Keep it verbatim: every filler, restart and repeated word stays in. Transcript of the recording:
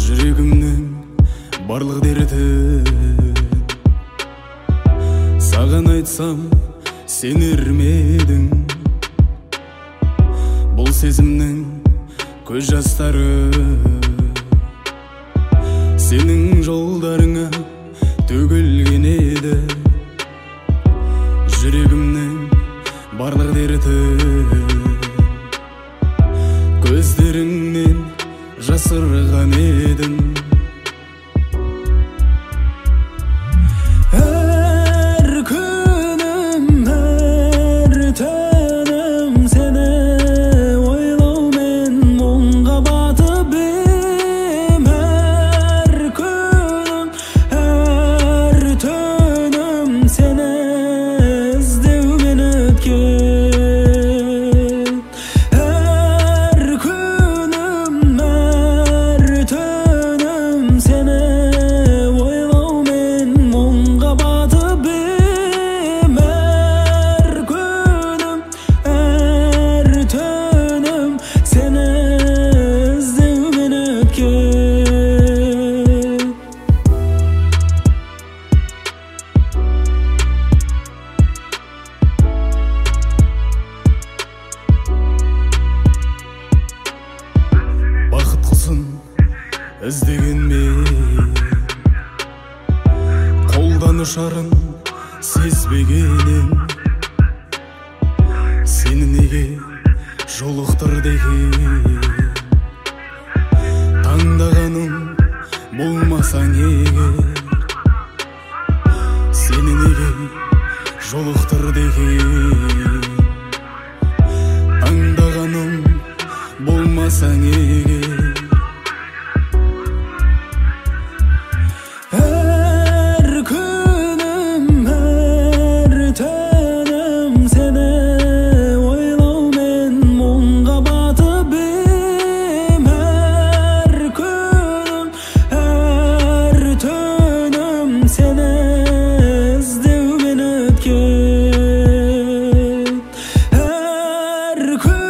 жүрегімнің барлық дертін саған айтсам сенер ме едің? Бұл сезімнің көз жастары сенің жолдарыңа төгілген еді. Жүрегімнің барлық дертін көздеріңнен жасырған едім. Әр күнім, әр түнім сені ойлаумен мұңға батып ем. Әр күнім, әр түнім сені іздеумен өткен. Іздегенмен қолдан ұшарын сезбегенім, сені неге жолықтыр деген таңдағаным болмасаң егер, сені неге жолықтыр деген таңдағаным болмасаң егер. Could